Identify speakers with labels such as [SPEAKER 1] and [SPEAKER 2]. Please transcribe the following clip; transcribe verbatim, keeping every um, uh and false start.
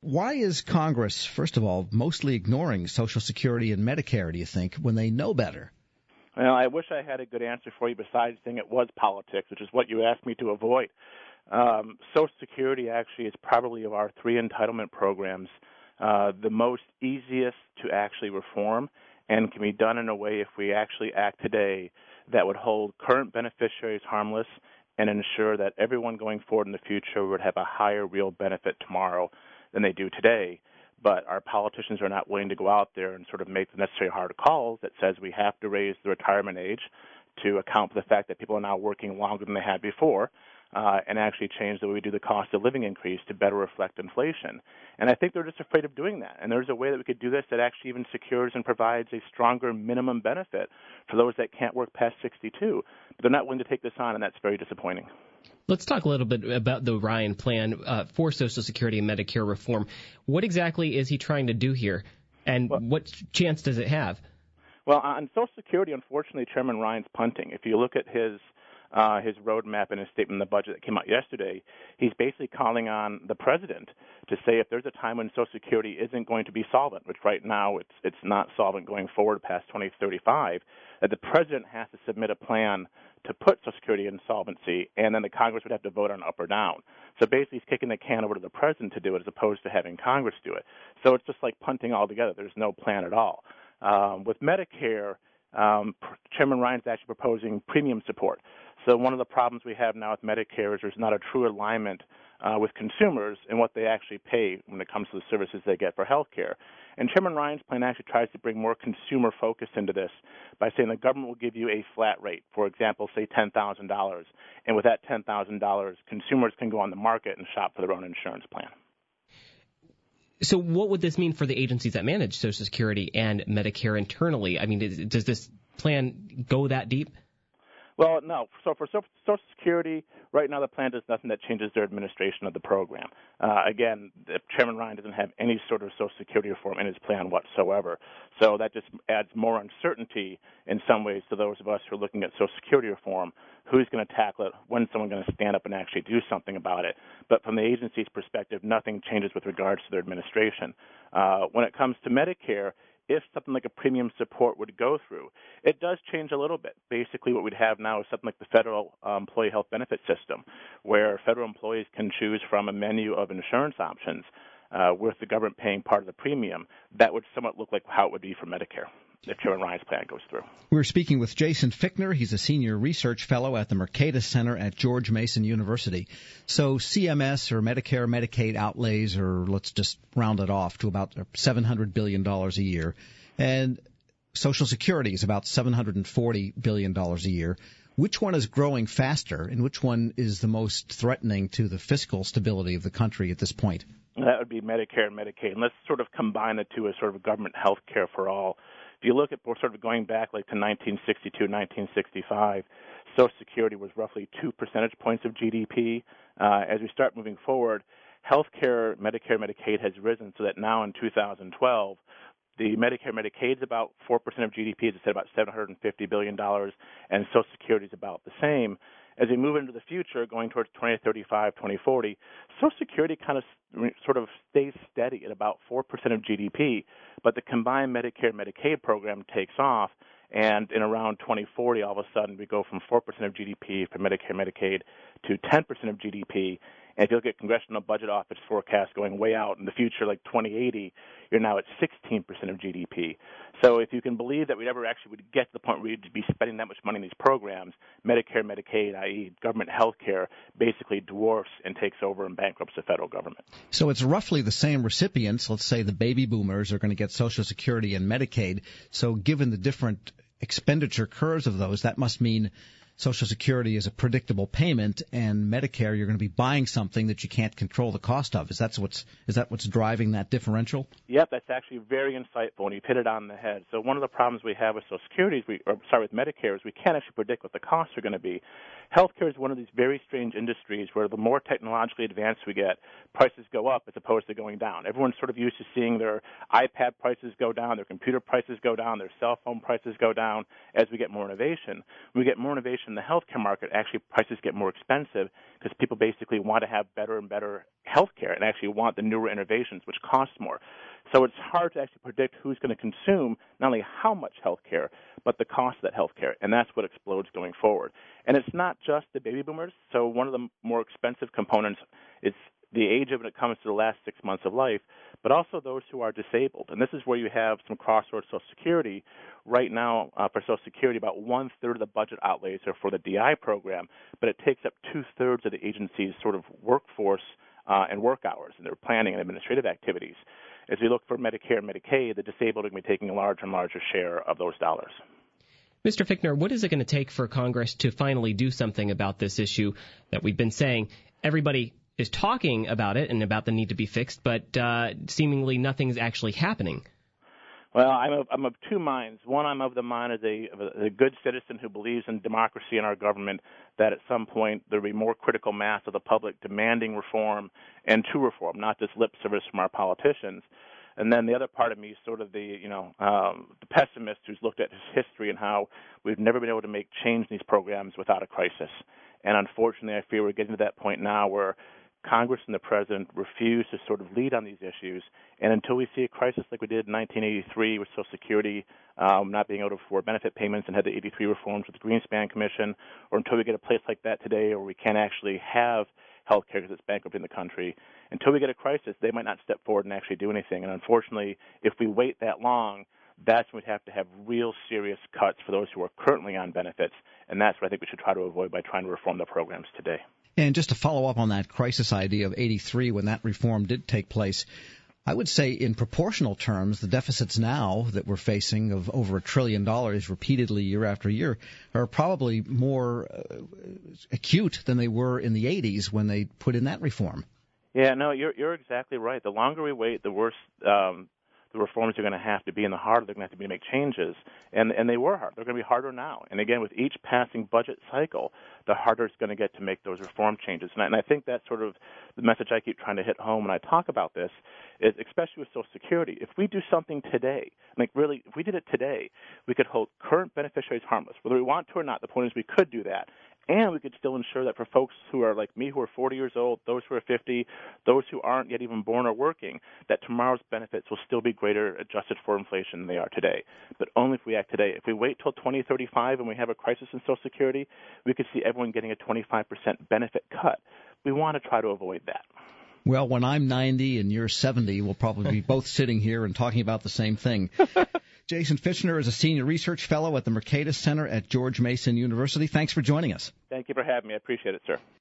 [SPEAKER 1] why is Congress, first of all, mostly ignoring Social Security and Medicare, do you think, when they know better?
[SPEAKER 2] Well, I wish I had a good answer for you besides saying it was politics, which is what you asked me to avoid. Um, Social Security actually is probably of our three entitlement programs uh, the most easiest to actually reform and can be done in a way, if we actually act today, that would hold current beneficiaries harmless and ensure that everyone going forward in the future would have a higher real benefit tomorrow than they do today. But our politicians are not willing to go out there and sort of make the necessary hard calls that says we have to raise the retirement age to account for the fact that people are now working longer than they had before, uh, and actually change the way we do the cost of living increase to better reflect inflation. And I think they're just afraid of doing that. And there's a way that we could do this that actually even secures and provides a stronger minimum benefit for those that can't work past sixty-two. But they're not willing to take this on, and that's very disappointing.
[SPEAKER 3] Let's talk a little bit about the Ryan plan uh, for Social Security and Medicare reform. What exactly is he trying to do here, and well, what chance does it have?
[SPEAKER 2] Well, on Social Security, unfortunately, Chairman Ryan's punting. If you look at his uh, his roadmap and his statement in the budget that came out yesterday, he's basically calling on the president to say if there's a time when Social Security isn't going to be solvent, which right now it's it's not solvent going forward past twenty thirty-five, that the president has to submit a plan to put Social Security in solvency, and then the Congress would have to vote on up or down. So basically he's kicking the can over to the president to do it as opposed to having Congress do it. So it's just like punting altogether. There's no plan at all. Um, with Medicare, um, Chairman Ryan's actually proposing premium support. So one of the problems we have now with Medicare is there's not a true alignment uh, with consumers in what they actually pay when it comes to the services they get for health care. And Chairman Ryan's plan actually tries to bring more consumer focus into this by saying the government will give you a flat rate, for example, say ten thousand dollars. And with that ten thousand dollars, consumers can go on the market and shop for their own insurance plan.
[SPEAKER 3] So what would this mean for the agencies that manage Social Security and Medicare internally? I mean, is, does this plan go that deep?
[SPEAKER 2] Well, no. So for Social Security, right now the plan does nothing that changes their administration of the program. Uh, again, Chairman Ryan doesn't have any sort of Social Security reform in his plan whatsoever. So that just adds more uncertainty in some ways to those of us who are looking at Social Security reform. Who's going to tackle it? When's someone going to stand up and actually do something about it? But from the agency's perspective, nothing changes with regards to their administration. Uh, when it comes to Medicare, if something like a premium support would go through, it does change a little bit. Basically, what we'd have now is something like the federal uh, employee health benefit system, where federal employees can choose from a menu of insurance options uh, with the government paying part of the premium. That would somewhat look like how it would be for Medicare if Chairman Ryan's plan goes through.
[SPEAKER 1] We're speaking with Jason Fichtner. He's a senior research fellow at the Mercatus Center at George Mason University. So C M S or Medicare, Medicaid outlays, or let's just round it off to about seven hundred billion dollars a year. And Social Security is about seven hundred forty billion dollars a year. Which one is growing faster, and which one is the most threatening to the fiscal stability of the country at this point?
[SPEAKER 2] That would be Medicare and Medicaid. And let's sort of combine the two as sort of government health care for all. If you look at sort of going back like to nineteen sixty-two, nineteen sixty-five, Social Security was roughly two percentage points of G D P. Uh, as we start moving forward, health care, Medicare, Medicaid has risen so that now in two thousand twelve, the Medicare, Medicaid is about four percent of G D P, as I said, about seven hundred fifty billion dollars, and Social Security is about the same. As we move into the future, going towards twenty thirty-five, twenty forty, Social Security kind of sort of stays steady at about four percent of G D P, but the combined Medicare and Medicaid program takes off, and in around twenty forty, all of a sudden, we go from four percent of G D P for Medicare and Medicaid to ten percent of G D P. And if you look at Congressional Budget Office forecast going way out in the future, like twenty eighty, you're now at sixteen percent of G D P. So if you can believe that we never actually would get to the point where we'd be spending that much money in these programs, Medicare, Medicaid, that is government health care, basically dwarfs and takes over and bankrupts the federal government.
[SPEAKER 1] So it's roughly the same recipients. Let's say the baby boomers are going to get Social Security and Medicaid. So given the different expenditure curves of those, that must mean Social Security is a predictable payment, and Medicare, you're going to be buying something that you can't control the cost of. Is that what's is that what's driving that differential?
[SPEAKER 2] Yep, that's actually very insightful, and you've hit it on the head. So one of the problems we have with Social Security, is we, or sorry, with Medicare, is we can't actually predict what the costs are going to be. Healthcare is one of these very strange industries where the more technologically advanced we get, prices go up as opposed to going down. Everyone's sort of used to seeing their iPad prices go down, their computer prices go down, their cell phone prices go down as we get more innovation. When we get more innovation in the healthcare market, actually prices get more expensive because people basically want to have better and better healthcare and actually want the newer innovations, which cost more. So it's hard to actually predict who's going to consume not only how much healthcare, but the cost of that healthcare, and that's what explodes going forward. And it's not just the baby boomers. So one of the more expensive components is the age of when it comes to the last six months of life, but also those who are disabled. And this is where you have some crossroads Social Security. Right now, uh, for Social Security, about one-third of the budget outlays are for the D I program, but it takes up two-thirds of the agency's sort of workforce uh, and work hours and their planning and administrative activities. As we look for Medicare and Medicaid, the disabled are going to be taking a larger and larger share of those dollars.
[SPEAKER 3] Mister Fichtner, what is it going to take for Congress to finally do something about this issue that we've been saying? Everybody is talking about it and about the need to be fixed, but uh, seemingly nothing's actually happening.
[SPEAKER 2] Well, I'm of, I'm of two minds. One, I'm of the mind as a, of a, a good citizen who believes in democracy in our government, that at some point there will be more critical mass of the public demanding reform and true reform, not just lip service from our politicians. And then the other part of me is sort of the, you know, um, the pessimist who's looked at his history and how we've never been able to make change in these programs without a crisis. And unfortunately, I fear we're getting to that point now where Congress and the President refuse to sort of lead on these issues. And until we see a crisis like we did in nineteen eighty-three with Social Security um, not being able to afford benefit payments and had the eighty-three reforms with the Greenspan Commission, or until we get a place like that today where we can't actually have health care because it's bankrupt in the country, until we get a crisis, they might not step forward and actually do anything. And unfortunately, if we wait that long, that's when we'd have to have real serious cuts for those who are currently on benefits. And that's what I think we should try to avoid by trying to reform the programs today.
[SPEAKER 1] And just to follow up on that crisis idea of eighty-three, when that reform did take place, I would say in proportional terms, the deficits now that we're facing of over a trillion dollars repeatedly year after year are probably more uh, acute than they were in the eighties when they put in that reform.
[SPEAKER 2] Yeah, no, you're you're exactly right. The longer we wait, the worse um, the reforms are going to have to be, and the harder they're going to have to be to make changes. And and they were hard. They're going to be harder now. And again, with each passing budget cycle, the harder it's going to get to make those reform changes. And I, and I think that's sort of the message I keep trying to hit home when I talk about this, is especially with Social Security. If we do something today, like really, if we did it today, we could hold current beneficiaries harmless. Whether we want to or not, the point is we could do that. And we could still ensure that for folks who are like me, who are forty years old, those who are fifty, those who aren't yet even born or working, that tomorrow's benefits will still be greater adjusted for inflation than they are today. But only if we act today. If we wait till twenty thirty-five and we have a crisis in Social Security, we could see everyone getting a twenty-five percent benefit cut. We want to try to avoid that.
[SPEAKER 1] Well, when I'm ninety and you're seventy, we'll probably be both sitting here and talking about the same thing. Jason Fichtner is a senior research fellow at the Mercatus Center at George Mason University. Thanks for joining us.
[SPEAKER 2] Thank you for having me. I appreciate it, sir.